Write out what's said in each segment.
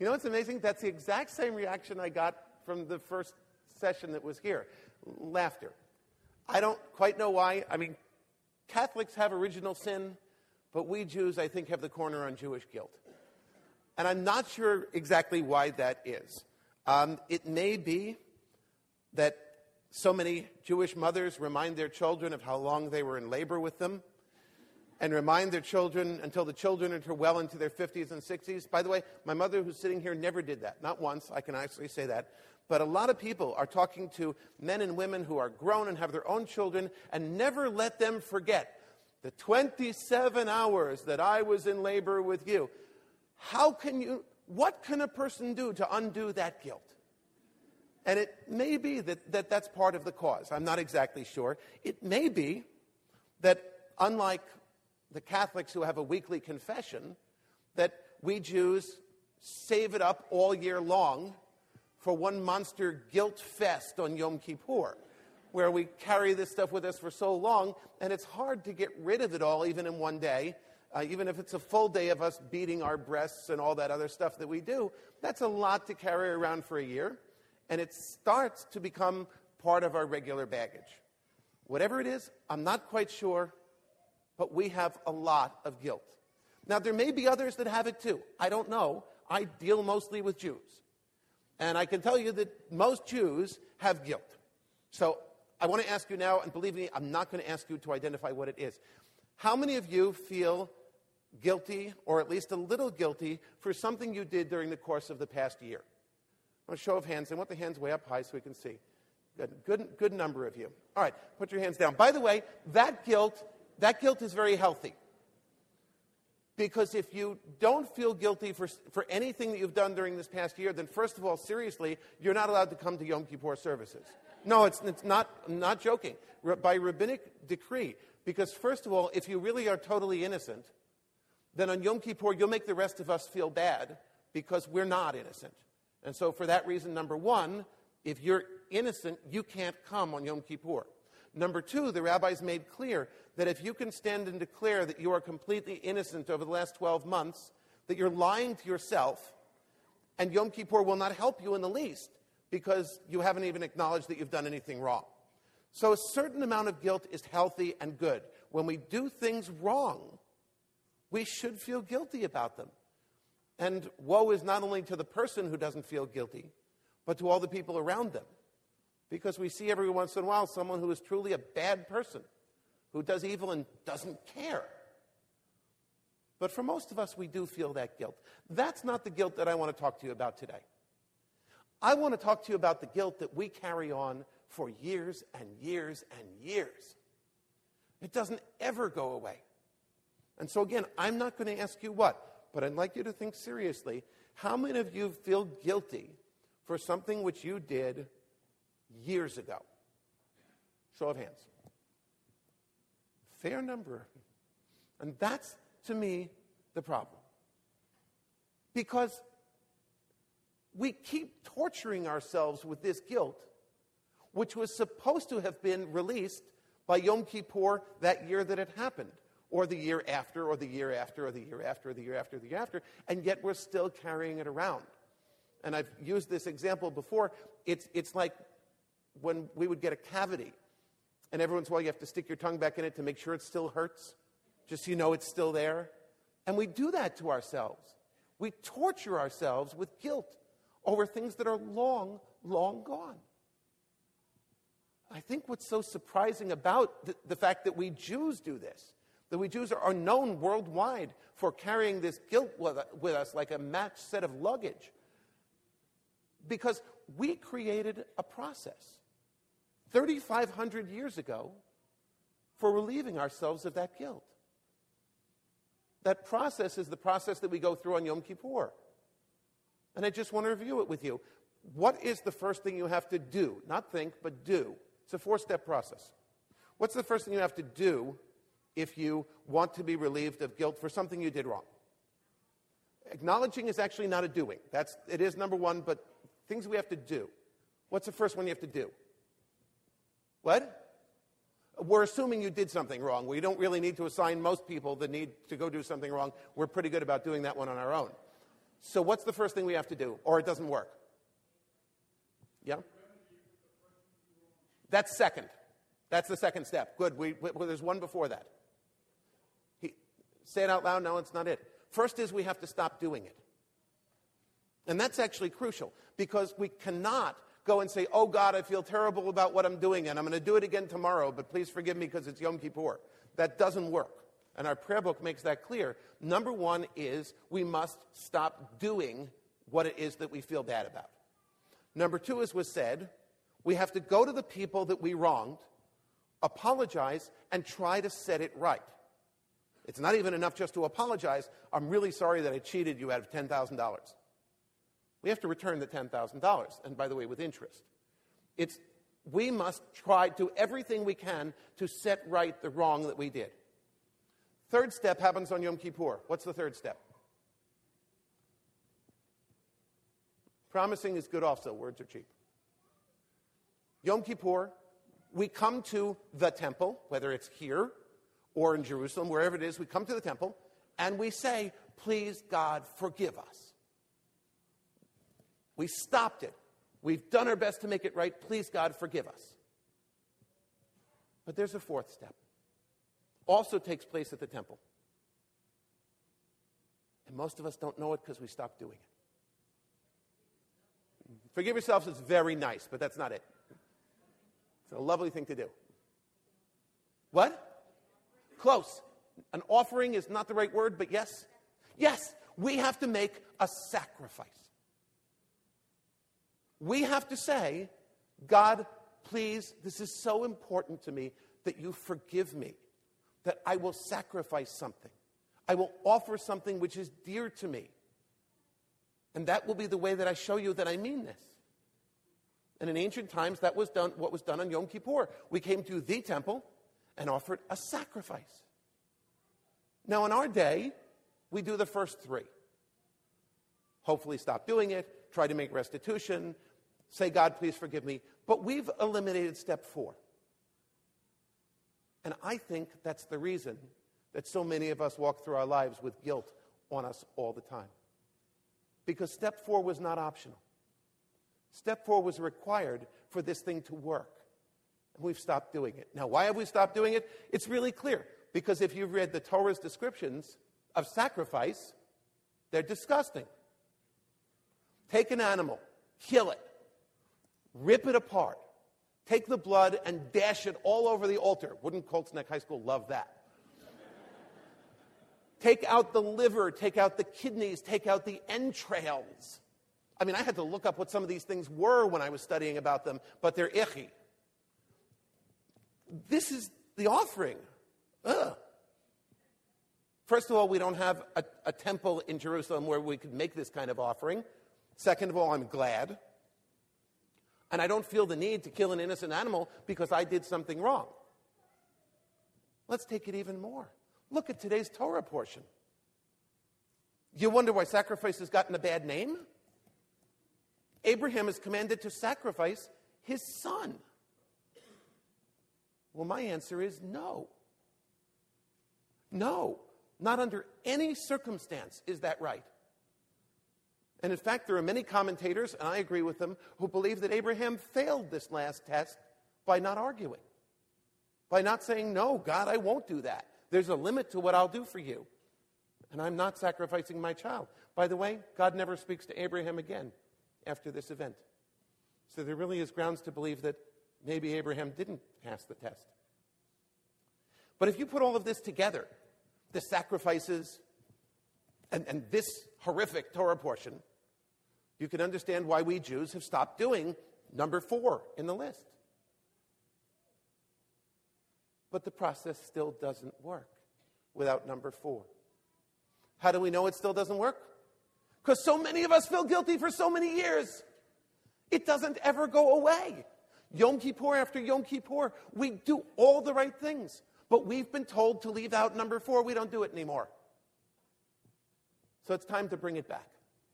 You know what's amazing? That's the exact same reaction I got from the first session that was here. Laughter. I don't quite know why. I mean, Catholics have original sin, but we Jews, I think, have the corner on Jewish guilt. And I'm not sure exactly why that is. It may be that so many Jewish mothers remind their children of how long they were in labor with them, and remind their children until the children are well into their 50s and 60s. By the way, my mother who's sitting here never did that. Not once, I can actually say that. But a lot of people are talking to men and women who are grown and have their own children and never let them forget the 27 hours that I was in labor with you. What can a person do to undo that guilt? And it may be that that's part of the cause. I'm not exactly sure. It may be that unlike the Catholics who have a weekly confession, that we Jews save it up all year long for one monster guilt fest on Yom Kippur, where we carry this stuff with us for so long, and it's hard to get rid of it all even in one day, even if it's a full day of us beating our breasts and all that other stuff that we do. That's a lot to carry around for a year, and it starts to become part of our regular baggage. Whatever it is, I'm not quite sure, but we have a lot of guilt. Now, there may be others that have it too. I don't know. I deal mostly with Jews. And I can tell you that most Jews have guilt. So I want to ask you now, and believe me, I'm not going to ask you to identify what it is. How many of you feel guilty, or at least a little guilty, for something you did during the course of the past year? A show of hands. I want the hands way up high so we can see. Good number of you. All right, put your hands down. By the way, that guilt is very healthy. Because if you don't feel guilty for anything that you've done during this past year, then first of all, seriously, you're not allowed to come to Yom Kippur services. No, it's not. I'm not joking. By rabbinic decree. Because first of all, if you really are totally innocent, then on Yom Kippur, you'll make the rest of us feel bad because we're not innocent. And so for that reason, number one, if you're innocent, you can't come on Yom Kippur. Number two, the rabbis made clear that if you can stand and declare that you are completely innocent over the last 12 months, that you're lying to yourself, and Yom Kippur will not help you in the least because you haven't even acknowledged that you've done anything wrong. So a certain amount of guilt is healthy and good. When we do things wrong, we should feel guilty about them. And woe is not only to the person who doesn't feel guilty, but to all the people around them. Because we see every once in a while someone who is truly a bad person, who does evil and doesn't care. But for most of us, we do feel that guilt. That's not the guilt that I want to talk to you about today. I want to talk to you about the guilt that we carry on for years and years and years. It doesn't ever go away. And so again, I'm not going to ask you what, but I'd like you to think seriously. How many of you feel guilty for something which you did years ago? Show of hands. Fair number. And that's, to me, the problem. Because we keep torturing ourselves with this guilt, which was supposed to have been released by Yom Kippur that year that it happened, or the year after, or the year after, or the year after, or the year after, or the year after, and yet we're still carrying it around. And I've used this example before. It's like when we would get a cavity, and every once in a while you have to stick your tongue back in it to make sure it still hurts, just so you know it's still there. And we do that to ourselves. We torture ourselves with guilt over things that are long, long gone. I think what's so surprising about the fact that we Jews do this, that we Jews are known worldwide for carrying this guilt with us like a matched set of luggage, because we created a process 3,500 years ago for relieving ourselves of that guilt. That process is the process that we go through on Yom Kippur. And I just want to review it with you. What is the first thing you have to do? Not think, but do. It's a 4-step process. What's the first thing you have to do if you want to be relieved of guilt for something you did wrong? Acknowledging is actually not a doing. It is number one, but things we have to do. What's the first one you have to do? What? We're assuming you did something wrong. We don't really need to assign most people the need to go do something wrong. We're pretty good about doing that one on our own. So what's the first thing we have to do? Or it doesn't work? Yeah? That's second. That's the second step. Good. There's one before that. Say it out loud. No, it's not it. First is we have to stop doing it. And that's actually crucial because we cannot go and say, oh, God, I feel terrible about what I'm doing, and I'm going to do it again tomorrow, but please forgive me because it's Yom Kippur. That doesn't work. And our prayer book makes that clear. Number one is we must stop doing what it is that we feel bad about. Number two, as was said, we have to go to the people that we wronged, apologize, and try to set it right. It's not even enough just to apologize. I'm really sorry that I cheated you out of $10,000. We have to return the $10,000, and by the way, with interest. We must try to do everything we can to set right the wrong that we did. Third step happens on Yom Kippur. What's the third step? Promising is good also. Words are cheap. Yom Kippur, we come to the temple, whether it's here or in Jerusalem, wherever it is, we come to the temple, and we say, please, God, forgive us. We stopped it. We've done our best to make it right. Please, God, forgive us. But there's a fourth step. Also takes place at the temple. And most of us don't know it because we stopped doing it. Forgive yourselves is very nice, but that's not it. It's a lovely thing to do. What? Close. An offering is not the right word, but yes. Yes, we have to make a sacrifice. We have to say, God, please, this is so important to me that you forgive me, that I will sacrifice something. I will offer something which is dear to me. And that will be the way that I show you that I mean this. And in ancient times, that was done. What was done on Yom Kippur. We came to the temple and offered a sacrifice. Now, in our day, we do the first three. Hopefully stop doing it, try to make restitution, say, God, please forgive me. But we've eliminated step 4. And I think that's the reason that so many of us walk through our lives with guilt on us all the time. Because step 4 was not optional. Step 4 was required for this thing to work. And we've stopped doing it. Now, why have we stopped doing it? It's really clear. Because if you've read the Torah's descriptions of sacrifice, they're disgusting. Take an animal, kill it, rip it apart, take the blood and dash it all over the altar. Wouldn't Colts Neck High School love that? Take out the liver, take out the kidneys, take out the entrails. I mean, I had to look up what some of these things were when I was studying about them, but they're icky. This is the offering. Ugh. First of all, we don't have a temple in Jerusalem where we could make this kind of offering. Second of all, I'm glad. And I don't feel the need to kill an innocent animal because I did something wrong. Let's take it even more. Look at today's Torah portion. You wonder why sacrifice has gotten a bad name? Abraham is commanded to sacrifice his son. Well, my answer is no. No, not under any circumstance is that right. And in fact, there are many commentators, and I agree with them, who believe that Abraham failed this last test by not arguing. By not saying, no, God, I won't do that. There's a limit to what I'll do for you. And I'm not sacrificing my child. By the way, God never speaks to Abraham again after this event. So there really is grounds to believe that maybe Abraham didn't pass the test. But if you put all of this together, the sacrifices and this horrific Torah portion, you can understand why we Jews have stopped doing number 4 in the list. But the process still doesn't work without number 4. How do we know it still doesn't work? Because so many of us feel guilty for so many years. It doesn't ever go away. Yom Kippur after Yom Kippur, we do all the right things. But we've been told to leave out number 4. We don't do it anymore. So it's time to bring it back.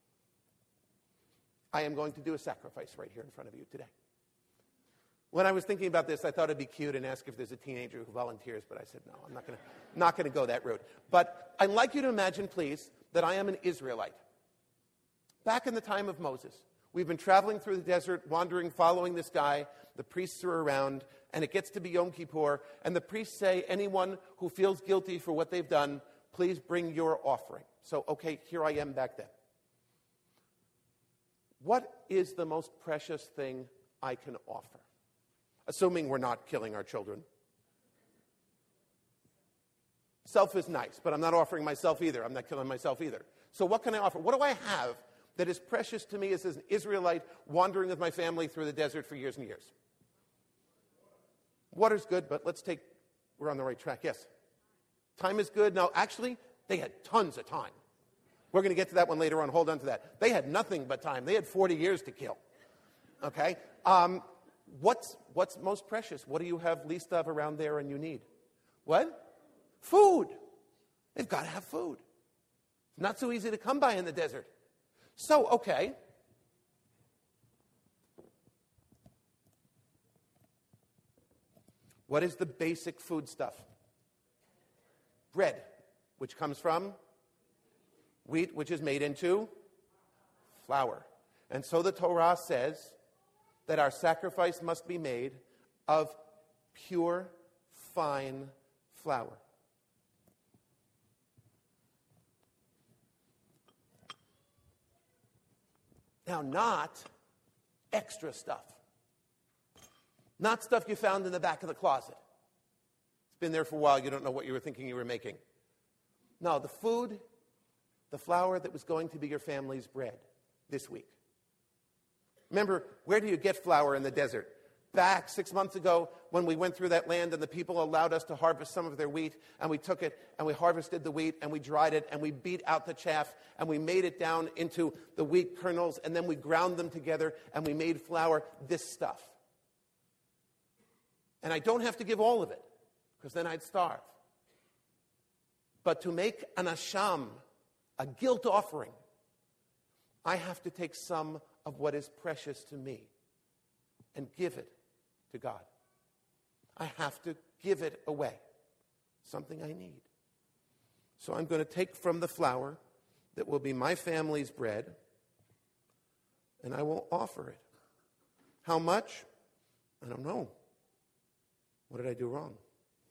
I am going to do a sacrifice right here in front of you today. When I was thinking about this, I thought it'd be cute and ask if there's a teenager who volunteers, but I said, no, I'm not going to go that route. But I'd like you to imagine, please, that I am an Israelite. Back in the time of Moses, we've been traveling through the desert, wandering, following this guy. The priests are around, and it gets to be Yom Kippur, and the priests say, anyone who feels guilty for what they've done, please bring your offering. So, okay, here I am back then. What is the most precious thing I can offer? Assuming we're not killing our children. Self is nice, but I'm not offering myself either. I'm not killing myself either. So what can I offer? What do I have that is precious to me as an Israelite wandering with my family through the desert for years and years? Water's good, but we're on the right track. Yes. Time is good. No, actually, they had tons of time. We're going to get to that one later on. Hold on to that. They had nothing but time. They had 40 years to kill. Okay? What's most precious? What do you have least of around there and you need? What? Food. They've got to have food. It's not so easy to come by in the desert. So, okay. What is the basic food stuff? Bread, which comes from wheat, which is made into flour. And so the Torah says that our sacrifice must be made of pure, fine flour. Now, not extra stuff. Not stuff you found in the back of the closet. It's been there for a while. You don't know what you were thinking you were making. No, the food, the flour that was going to be your family's bread this week. Remember, where do you get flour in the desert? Back 6 months ago when we went through that land and the people allowed us to harvest some of their wheat, and we took it and we harvested the wheat and we dried it and we beat out the chaff and we made it down into the wheat kernels and then we ground them together and we made flour, this stuff. And I don't have to give all of it because then I'd starve. But to make an asham, a guilt offering, I have to take some of what is precious to me and give it to God. I have to give it away, something I need. So I'm going to take from the flour that will be my family's bread, and I will offer it. How much? I don't know. What did I do wrong?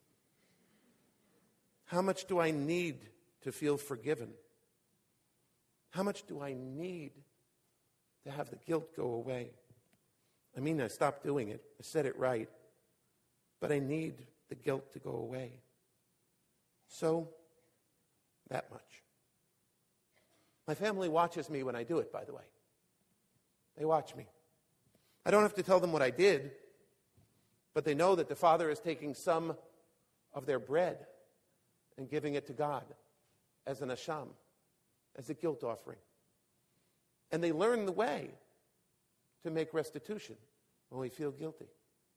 How much do I need to feel forgiven? How much do I need to have the guilt go away? I mean, I stopped doing it. I said it right. But I need the guilt to go away. So, that much. My family watches me when I do it, by the way. They watch me. I don't have to tell them what I did, but they know that the Father is taking some of their bread and giving it to God as an asham, as a guilt offering. And they learn the way to make restitution when we feel guilty.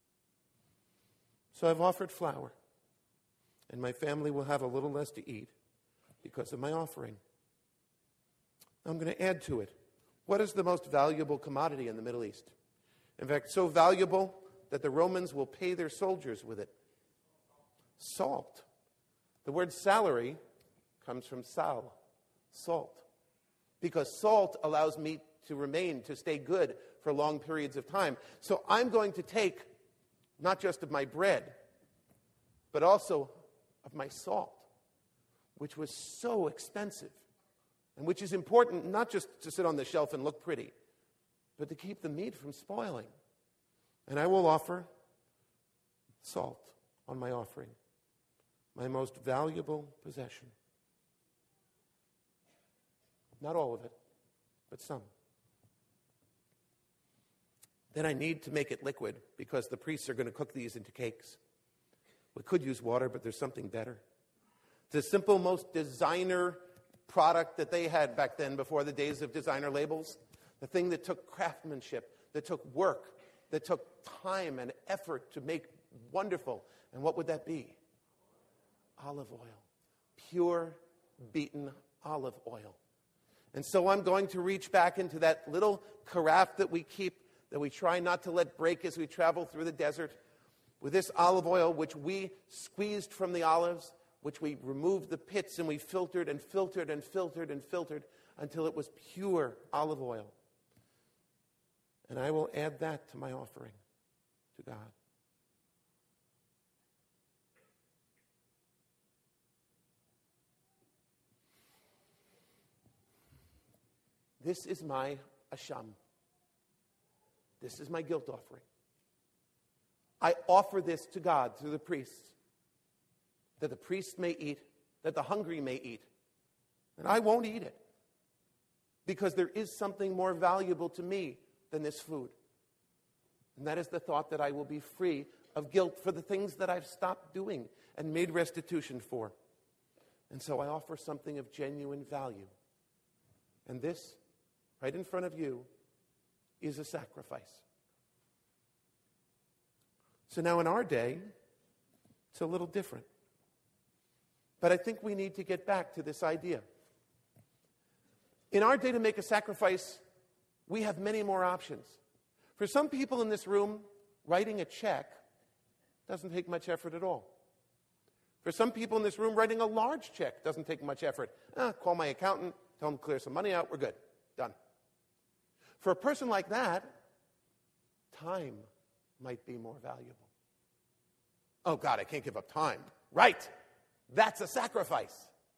So I've offered flour, and my family will have a little less to eat because of my offering. I'm going to add to it. What is the most valuable commodity in the Middle East? In fact, so valuable that the Romans will pay their soldiers with it. Salt. The word salary comes from sal, salt. Because salt allows meat to remain, to stay good for long periods of time. So I'm going to take not just of my bread, but also of my salt, which was so expensive, and which is important not just to sit on the shelf and look pretty, but to keep the meat from spoiling. And I will offer salt on my offering, my most valuable possession. Not all of it, but some. Then I need to make it liquid because the priests are going to cook these into cakes. We could use water, but there's something better. The simple, most designer product that they had back then before the days of designer labels, the thing that took craftsmanship, that took work, that took time and effort to make wonderful. And what would that be? Olive oil. Pure, beaten olive oil. And so I'm going to reach back into that little carafe that we keep, that we try not to let break as we travel through the desert, with this olive oil, which we squeezed from the olives, which we removed the pits and we filtered and filtered and filtered and filtered. until it was pure olive oil. And I will add that to my offering to God. This is my asham. This is my guilt offering. I offer this to God through the priests, that the priest may eat, that the hungry may eat. And I won't eat it, because there is something more valuable to me than this food. And that is the thought that I will be free of guilt for the things that I've stopped doing and made restitution for. And so I offer something of genuine value. And this, right in front of you, is a sacrifice. So now in our day, it's a little different. But I think we need to get back to this idea. In our day, to make a sacrifice, we have many more options. For some people in this room, writing a check doesn't take much effort at all. For some people in this room, writing a large check doesn't take much effort. Call my accountant, tell him to clear some money out, we're good, done. For a person like that, time might be more valuable. Oh God, I can't give up time. Right, that's a sacrifice.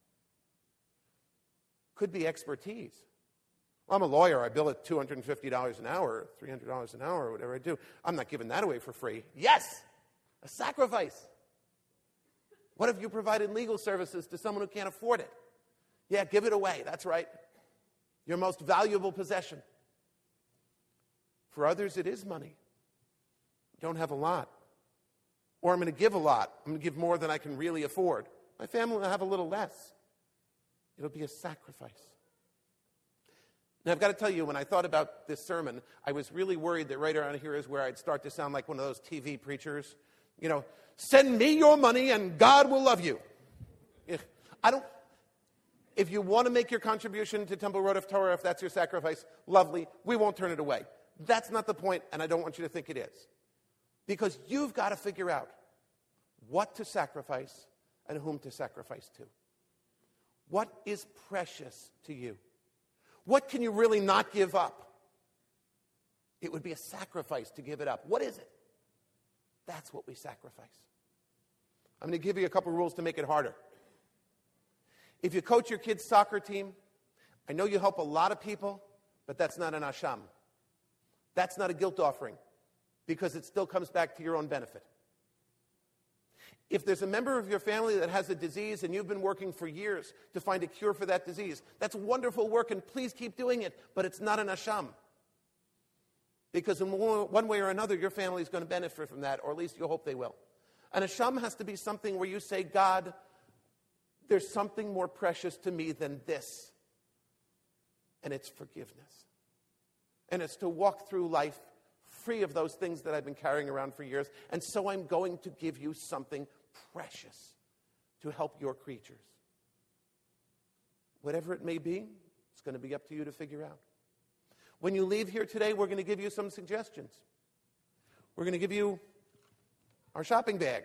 Could be expertise. Well, I'm a lawyer, I bill at $250 an hour, $300 an hour, whatever I do. I'm not giving that away for free. Yes, a sacrifice. What if you provided legal services to someone who can't afford it? Yeah, give it away, that's right. Your most valuable possession. For others, it is money. Don't have a lot. Or I'm going to give a lot. I'm going to give more than I can really afford. My family will have a little less. It'll be a sacrifice. Now, I've got to tell you, when I thought about this sermon, I was really worried that right around here is where I'd start to sound like one of those TV preachers. You know, send me your money and God will love you. If you want to make your contribution to Temple Road of Torah, if that's your sacrifice, lovely. We won't turn it away. That's not the point, and I don't want you to think it is. Because you've got to figure out what to sacrifice and whom to sacrifice to. What is precious to you? What can you really not give up? It would be a sacrifice to give it up. What is it? That's what we sacrifice. I'm going to give you a couple rules to make it harder. If you coach your kids' soccer team, I know you help a lot of people, but that's not an asham. That's not a guilt offering, because it still comes back to your own benefit. If there's a member of your family that has a disease and you've been working for years to find a cure for that disease, that's wonderful work, and please keep doing it, but it's not an asham. Because in one way or another, your family is going to benefit from that, or at least you hope they will. An asham has to be something where you say, God, there's something more precious to me than this, and it's forgiveness. And it's to walk through life free of those things that I've been carrying around for years, and so I'm going to give you something precious to help your creatures. Whatever it may be, it's going to be up to you to figure out. When you leave here today, we're going to give you some suggestions. We're going to give you our shopping bag.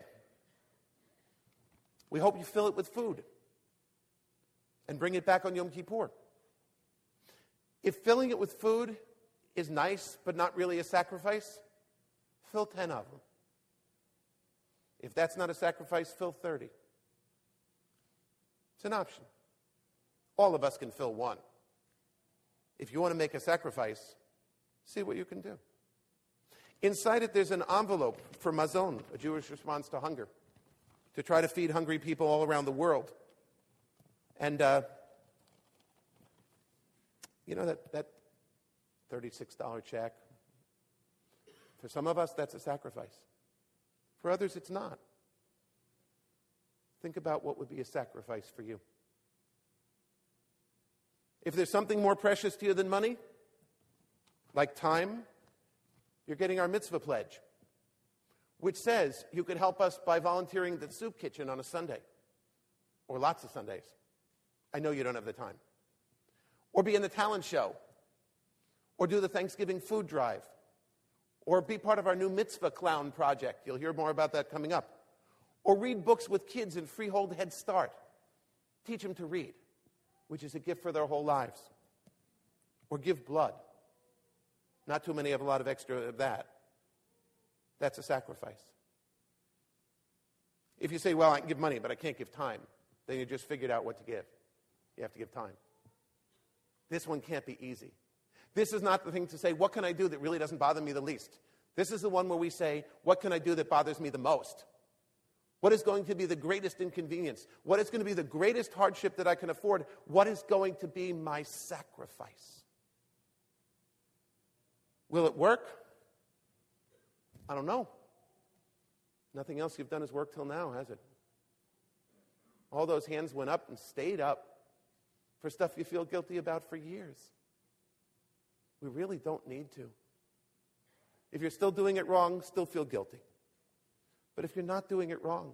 We hope you fill it with food and bring it back on Yom Kippur. If filling it with food is nice but not really a sacrifice, fill 10 of them. If that's not a sacrifice, fill 30. It's an option. All of us can fill one. If you want to make a sacrifice, see what you can do. Inside it, there's an envelope for Mazon, a Jewish response to hunger, to try to feed hungry people all around the world. And, that $36 check, for some of us, that's a sacrifice. For others, it's not. Think about what would be a sacrifice for you. If there's something more precious to you than money, like time, you're getting our mitzvah pledge, which says you could help us by volunteering at the soup kitchen on a Sunday, or lots of Sundays. I know you don't have the time. Or be in the talent show, or do the Thanksgiving food drive, or be part of our new mitzvah clown project. You'll hear more about that coming up. Or read books with kids in Freehold Head Start. Teach them to read, which is a gift for their whole lives. or give blood. Not too many have a lot of extra of that. That's a sacrifice. If you say, well, I can give money, but I can't give time, then you just figured out what to give. You have to give time. This one can't be easy. This is not the thing to say, what can I do that really doesn't bother me the least? This is the one where we say, what can I do that bothers me the most? What is going to be the greatest inconvenience? What is going to be the greatest hardship that I can afford? What is going to be my sacrifice? Will it work? I don't know. Nothing else you've done has worked till now, has it? All those hands went up and stayed up for stuff you feel guilty about for years. We really don't need to. If you're still doing it wrong, still feel guilty. But if you're not doing it wrong,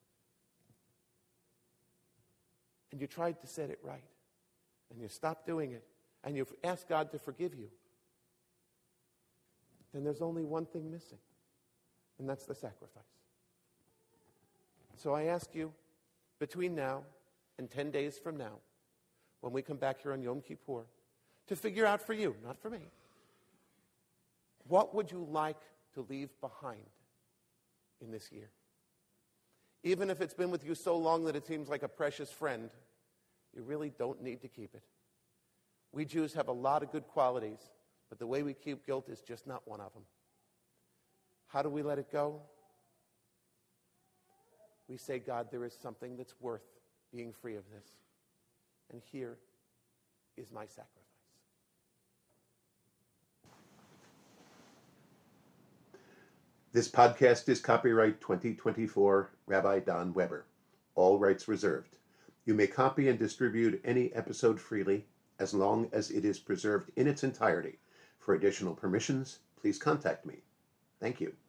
and you tried to set it right, and you stopped doing it, and you've asked God to forgive you, then there's only one thing missing, and that's the sacrifice. So I ask you, between now and 10 days from now, when we come back here on Yom Kippur, to figure out for you, not for me, what would you like to leave behind in this year? Even if it's been with you so long that it seems like a precious friend, you really don't need to keep it. We Jews have a lot of good qualities, but the way we keep guilt is just not one of them. How do we let it go? We say, God, there is something that's worth being free of this. And here is my sacrifice. This podcast is copyright 2024, Rabbi Don Weber. All rights reserved. You may copy and distribute any episode freely as long as it is preserved in its entirety. For additional permissions, please contact me. Thank you.